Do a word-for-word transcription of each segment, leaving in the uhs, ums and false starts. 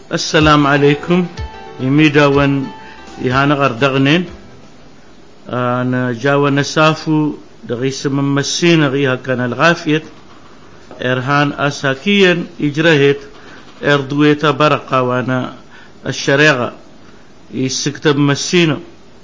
السلام عليكم. يميدا ون يهانا غردغنين أنا جاوا نسافو دغيس من مسينا غيها كان الغافية إرهان أساكيا إجرهت إردويتا برقة وانا الشريعة يسكتب مسينا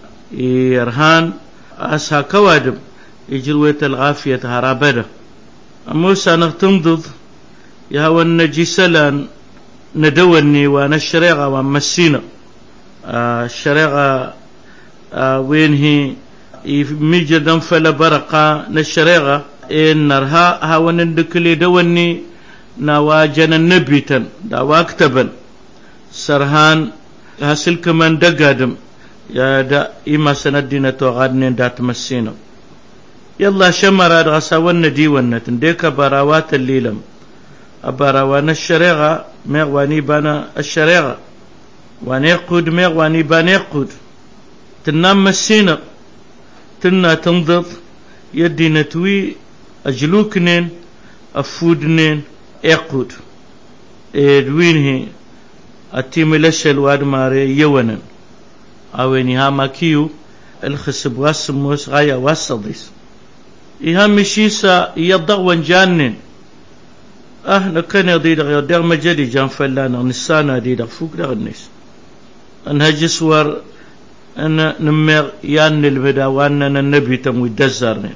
إرهان أسها كوادم إجرويتا الغافية هرابدا موسى نغتمضض يهوى النجيسلان ندوني وانا الشريعة ومسينا آه الشريعة آه وين هي ميجدن فلا برقة نشريعة إن نرها هاون الدكلي دوني نواجن النبيتن دوا كتبن سرهان هاسلك من دقادم يا دا إما سندينا توغادنين دات مسينا يلا شمرا غساون ديونة ديك براوات الليلم أبراوان الشريعة مغواني بانا الشريعة وانيقود مغواني بانيقود تنام مسينا تنا تنضض يدي نتوي أجلوكنين أفودنين اقود ادوينه التيم لشل واد ماري يونن اويني هاما كيو الخسب واسموس غايا واسديس إيها مشيسا يضغوان جانن اه نكن يضيد غير دغ مجدي جان فلانا نسانا دي دغ فوق دغ الناس انها جسور ان نمر يان البدا واننا النبي تموي دزارني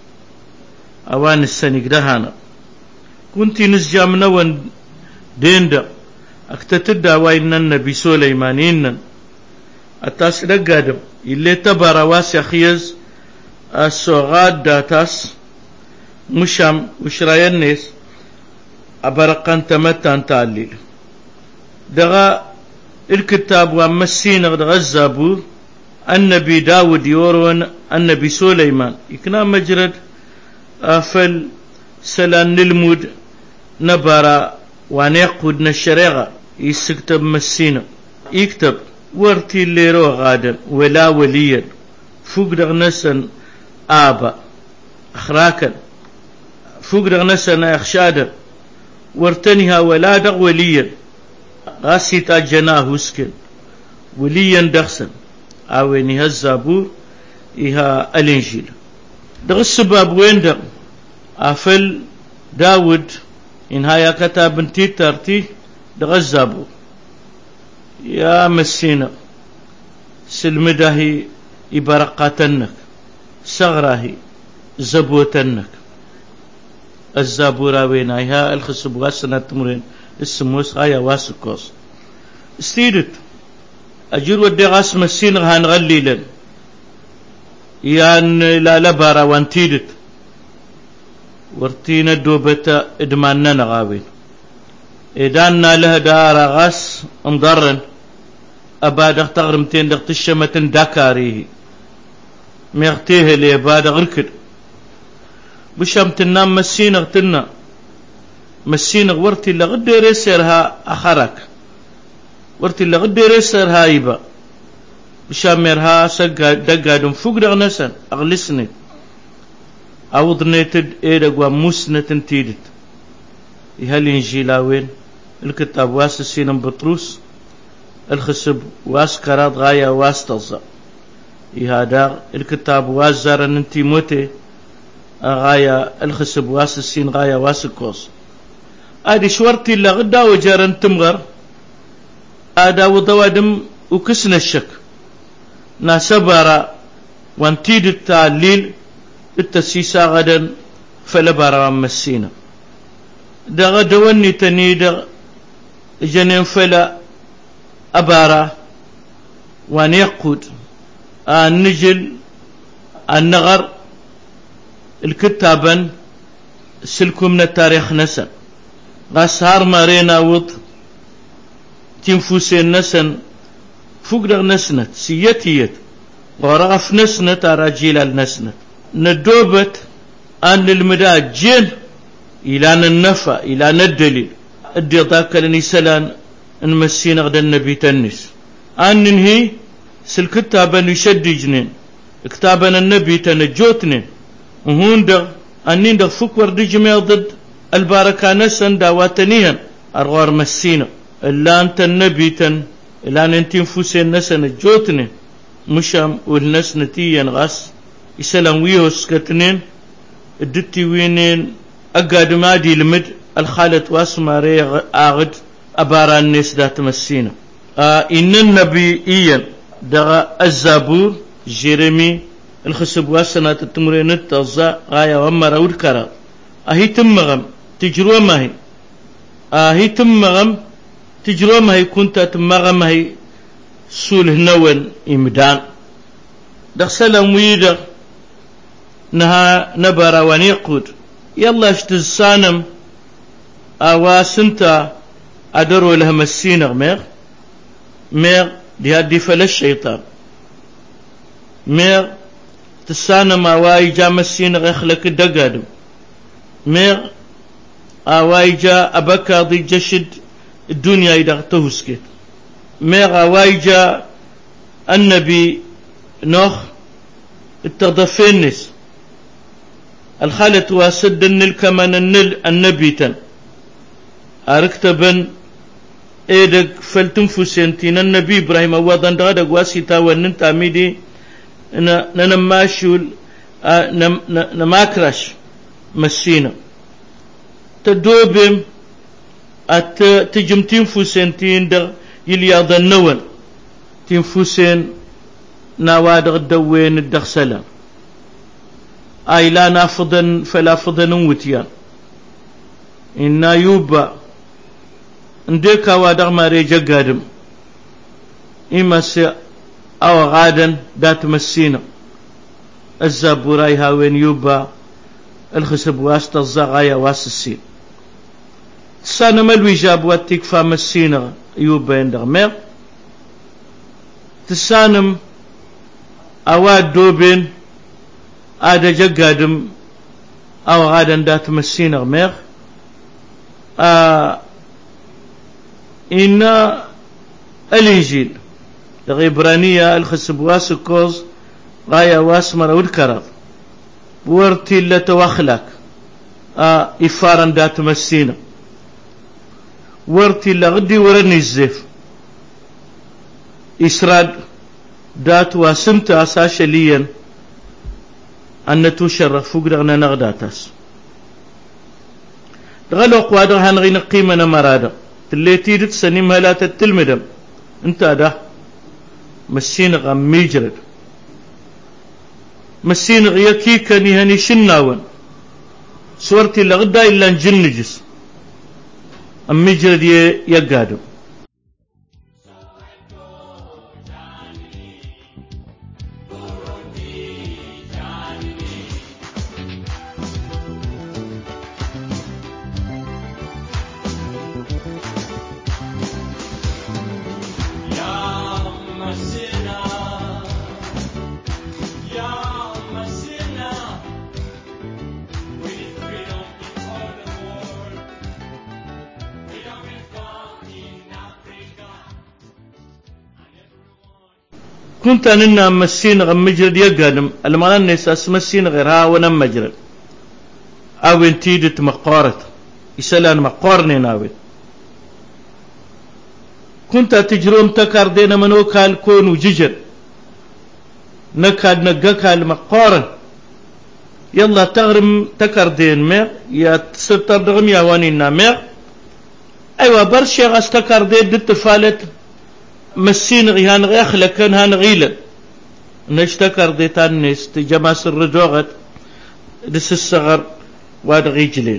اوان السنق دهانا كنت نسجام نوان ديندا اكتتدا وين النبي سليمانين اتاس دغادم اللي تبارا واسع خيز الصغاد داتاس مشام وشرايا الناس أبرقان تمتان تعليل دغا الكتاب ومسين دغا الزابور النبي داود يورون النبي سليمان يكنا مجرد أفل سلان نلمود نبارا وانيقود نشريغا يسكتب مسينا يكتب ورتي اللي رو غادر ولا وليا فوق دغ نسن آبا أخراكا فوق دغ نسن أخشادا ورتنها ولا دغ وليا غاسيتا جناه اسكن وليا دخسن اوينها الزابور إها الانجيل دغ السباب وين دغ افل داود انها كتاب انتي ترتي دغ الزابور يا مسينا سلمدهي إبرقاتنك صغراهي زبوتنك الزابورة وينايها الخصب غاسنا تمرين السموس غايا واسكوس استيدت أجر ودي غاس مسين غان غليلا يان لا لبارا وانتيدت ورتينا دوبتا ادماننا نغاوين إداننا لها دارا غاس انضرن أبادغ تغرمتين دغ تشمتن داكاريه ميغتيه لي أبادغ ركد بشام تنام مسينغ تنا مسينغ ورتي اللي غد ريسرها أخرك ورتي اللي غد ريسرها يبا بشام ميرها سقا دقادم فوق دغ نسن أغلسني أوضنيتد إيدق وموسنة تنتيدت يهال إنجيلاوين الكتاب واس السينم بطروس الخسب واس كراد غاية واس تلزا يهادا الكتاب واس زارن انتي موتي غاية الخسب واس السين غاية واس الكوس ادي شورتي اللي غدا وجارن تمغر ادا وضوادم وكسن الشك ناسبارا وانتيد التعليل التسيسا غدا فلبارا مسينا دغا دواني تنيد جنين فلا أبارا وان يقود النجل النغر الكتابا سلكم من التاريخ نسن غاسهار مارينا وط تنفوسين نسن فوق نسنت سيتيت ورغف نسنت أراجيل النسنت ندوبت أن المدى جين إلى النفع إلى الدليل ادي ذاك لنسلان نمسينا غدا النبي تنس أن ننهي سل كتابا يشد جنين كتابا النبي تنجوتنين وهون دغ أنين دغ فكور دي جميع ضد الباركة نسن داواتنيا أرغار مسينا إلا أنت النبي تن إلا أنت نفوسين نسن جوتني مشام والناس نتيا غاس يسلم ويهوس كتنين الدتي وينين أقاد مادي لمد الخالة واسماري آغد أبارا الناس دات مسينا آه إن النبي إيان دغا الزابور جيرمي الخسب واسنا تتمرين التوزا غاية ومرا ودكرا أهي تمغم تجروا ماهي أهي تمغم تجروا ماهي كنت تمغم هي سول هنوان إمدان دخسلا ويدا نها نبرا ونيقود يلا اشتزسانم أواسنتا أدروا لهم السينغ ميغ ميغ لهدي فلا الشيطان ميغ تسانم أواي جام السينغ يخلق الدقادم ميغ أواي جا أبكا ضي جشد الدنيا إذا تهسكت ميغ أواي جا النبي نوخ التغضفينس الخالة واسد النل كمان النل النبي تن أركتبن إيدك فلتنفسين تين النبي إبراهيم أوضان دغدق واسيتا وننت عميدي ننماشول نماكرش مسينا تدوبهم أت تجم تنفسين تين دغ يلي أظنون تنفسين نوادغ الدوين الدغسلة أي لا نافضن فلا فضن وتيان إن يوبا نديكا وادغ ماري جقادم إما سي أو غادا دات مسينا الزابوراي هاوين يوبا الخسب واسطة الزغايا واس السين سانا ملوي جاب واتيك فامسينا يوبا يندغ مير تسانم أواد دوبين هذا جقادم أو غادا دات مسينا غمير آه إن الإنجيل الغيبرانية الخسب واسكوز غاية واسمر والكرر ورتي لتوخلك آه إفارا دات مسينا ورتي لغدي ورني الزيف إسراد دات واسمت أساش ليا أن تشرف فقرنا نغداتس دغلو قوادر هنغي نقيمنا مرادا تليتي دت سنيم هلا تتلمدم انت ده مسين غم ميجرد مسين غيكي كني هني شناون سورتي لغدا إلا نجنجس أم ميجرد يقادم كنت أننا مسين غم مجرد يقادم المران نساس مسين غيرها ونم مجرد أو انتيدت مقارت يسألان مقارني ناوي كنت تجرون تكار دينا منو كال كون وججر نكاد نقاكال مقارن يلا تغرم تكار دين مير يا تستر دغم يا وانينا مير أيوة برشي غاس تكار دين دت فالت مسين غيان غيخلق كان هان غيلا نشتكر ديتان نيس تجماس الرجوغت دس الصغر واد غيجلين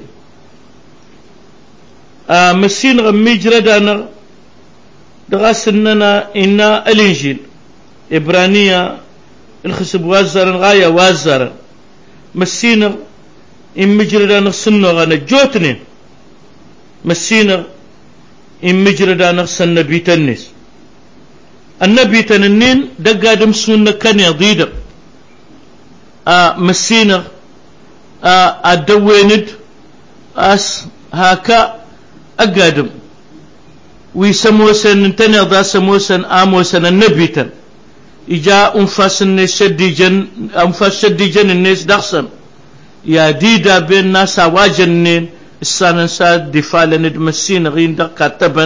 آه مسين غمي جردانا دغاس اننا انا الانجيل ابرانية الخسب وازر غاية وازر مسين ام جردانا سنو غانا جوتنين مسين ام جردانا سنة بيتنس النبي تننين دقادم سنة كان يضيد آه مسينة آه الدويند أس هاكا أقادم ويسموسن تنضى سموسن آموسن النبي تن إجا أنفاس الناس شديجن أنفاس شديجن الناس دخسن يا ديدا بين ناس واجنين السنة ساد دفالن مسينة غين دقاتبن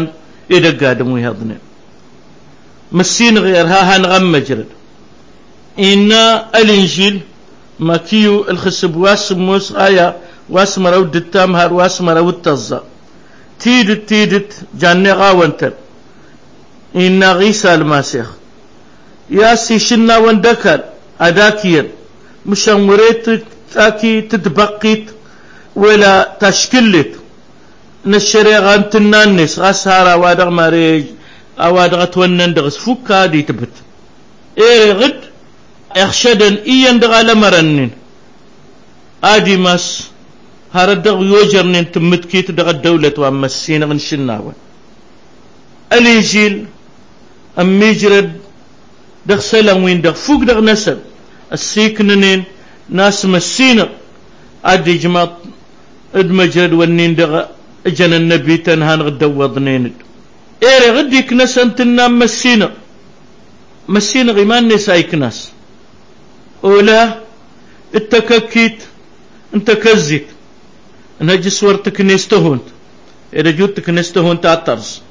إذا قادموا يهضنين مسين غيرها هنغم مجرد إن الإنجيل ما كيو الخسب واسموس آية واسم رود التامهر واسم رود التزا تيدت تيدت جاني غاونتر إن غيسى المسيح ياسي شنا وندكر أداكير مشاموريت تاكي تتبقيت ولا تشكلت نشريغ أنت النانس غسارة وادغ ماريج أوادغ تونن دغس فوكا دي تبت إيه غد اخشدن إيان دغ لمرنن آدي ماس هردغ يوجرنن تمتكيت دغ الدولة وامسين غنشناوة الإنجيل أميجرد دغ سلام وين دغ فوق دغ نسل السيكننين ناس مسينا ادي جماط ادمجرد ونين دغ اجن النبي تنهان غدو وضنين ايري غدي كناس انتنا مسينا مسينا غيمان نساي كناس اولا التككيت انت كزيت نجي صورتك نستهون اذا جوتك نستهون تعطرز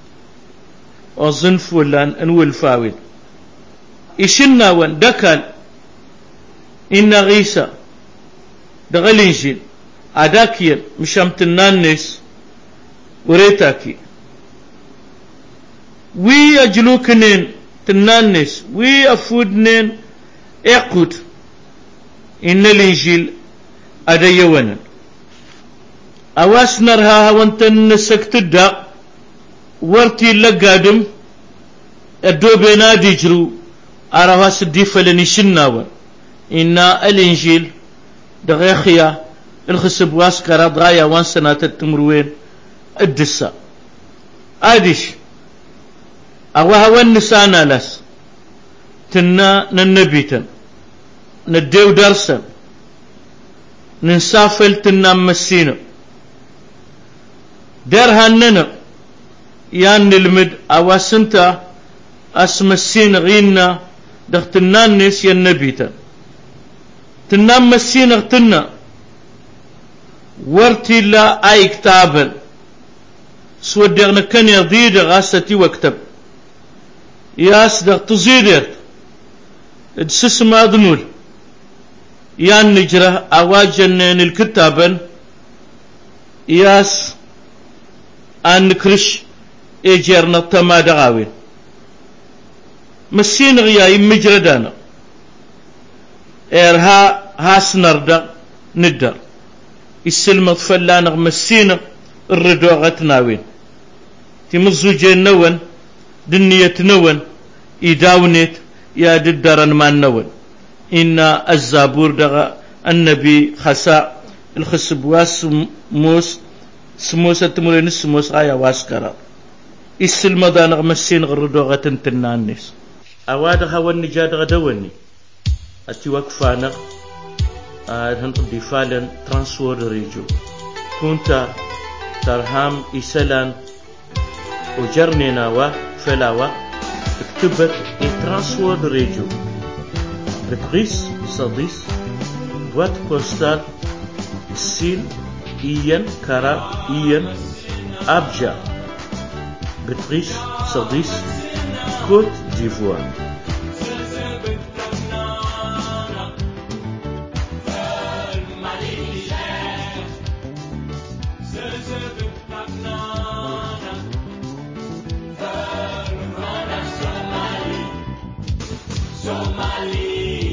وظنف ولا انول فاويل إشنا ون دكال إن غيسى دغالينجيل عداكير مشامت النانس وريتاكي وي أجلوكنين تنانس وي أفودنين اقود إن الإنجيل أديونا أواس نرها وانتن سكت الدق ورتي لقادم الدوبنا ديجرو أرواس الديفة لنشناوا إن الإنجيل دغيخيا الخسب واسكرا ضايا وان سنة التمروين الدسا آديش أوها والنسانا لس تنا ننبيتا نديو درسا ننسافل تنا مسينا درها ننا يان نلمد أواسنتا اسم السين غينا دخت النانس ينبيتا تنام مسين اغتنا ورتي لا اي كتابا سودغنا كان يضيد غاستي وكتب ياس دغ تزيدت ادسس ما ذنول يان نجره اواجن الكتابا ياس ان نكرش اجرنا تما دغاوين مسين غياي مجردانا إرها هاس نردا ندر السلمة فلانا مسين الردو غتناوين تمزوجين نون دنية نون إداونت يا ددران ما نون إن الزابور دغا النبي خساء الخسب واس موس سموس تمرين سموس غايا واسكرا السلمة دانا مسين الردو غتنتنانيس أواد هون نجاد غدوني أتي وقفانا هنقضي فعلا ترانسور ريجو كنت ترهام إسلان وجرني ناوا فلاوا اكتبت ترانسور ريجو بتغيس صديس بوات بوستال سين إيان كارا إيان أبجا بتغيس صديس كوت ديفوار Somali